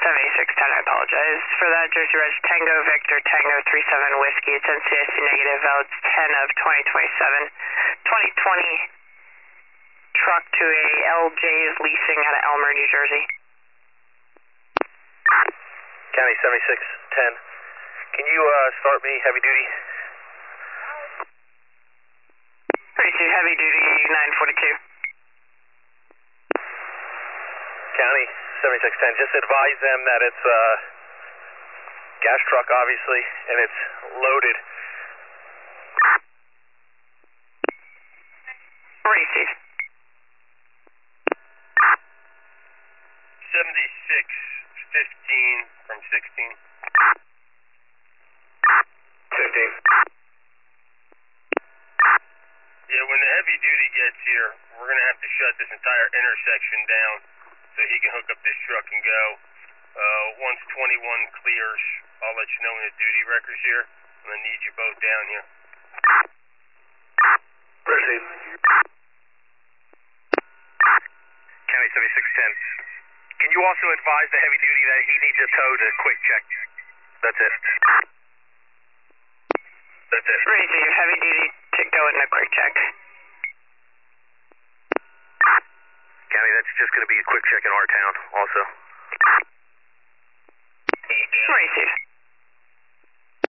7610, I apologize for that. Jersey Reg Tango Victor Tango 37 Whiskey. It's NCIC negative, valid 10 of 2027. 2020 truck to a LJ's Leasing out of Elmer, New Jersey. County 7610. Can you start me heavy duty? Receive heavy duty 942. County 7610, just advise them that it's a gas truck, obviously, and it's loaded. Receive. 7615 from 16. 15. Yeah, when the heavy duty gets here, we're going to have to shut this entire intersection down so he can hook up this truck and go. Once 21 clears, I'll let you know when the duty record's here. I'm going to need you both down here. Proceed. County 7610. Can you also advise the heavy duty that he needs a tow to quick check? That's it. That's it. Receive heavy duty to go in a quick check. County, that's just going to be a quick check in our town also. Receive.